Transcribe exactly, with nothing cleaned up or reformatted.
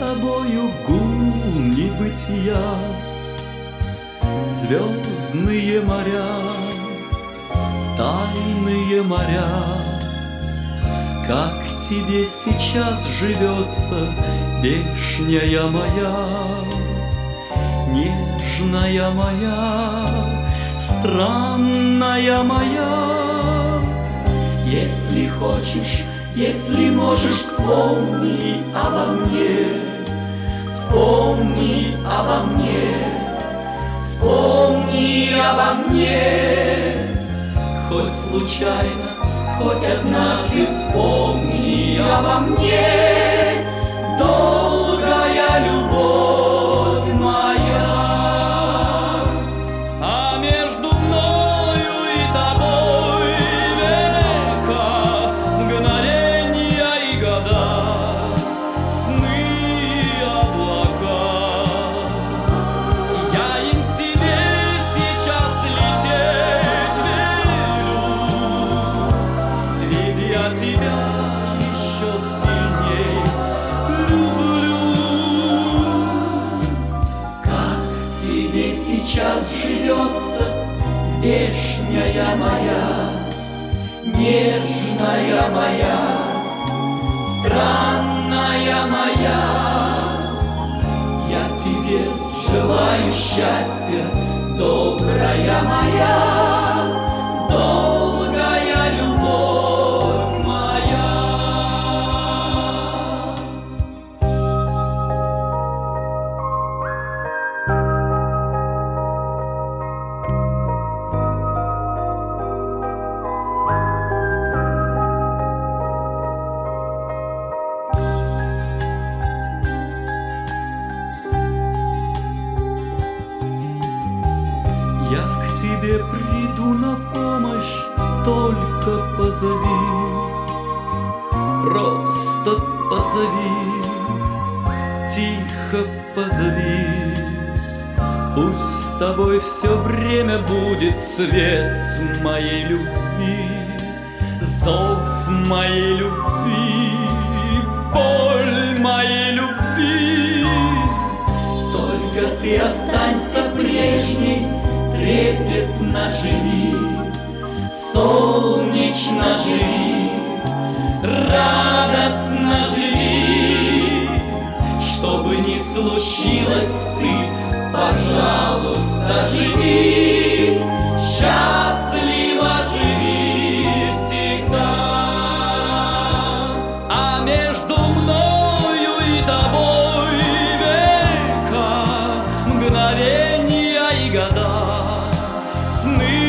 тобою гул небытия. Звездные моря, тайные моря, как тебе сейчас живется, вешняя моя, нежная моя, странная моя. Если хочешь, если можешь, вспомни обо мне, вспомни обо мне, вспомни обо мне. Хоть случайно, хоть однажды вспомни обо мне, долгая любовь моя. А между мною и тобой века, мгновенья и года, сны и облака. Я им тебе сейчас лететь велю, ведь я тебя еще сильней люблю. Как тебе сейчас живется, вешняя моя, нежная моя, странная моя. Я тебе желаю счастья, добрая моя, долгая любовь моя. Я к тебе приду на помощь, только позови, просто позови, тихо позови. Пусть с тобой все время будет свет моей любви, зов моей любви, боль моей любви. Только ты останься прежней, трепетно живи, солнечно живи, радостно живи. Что бы ни случилось, ты, пожалуйста, живи, счастливо живи всегда. А между мною и тобой века, мгновенья и года, сны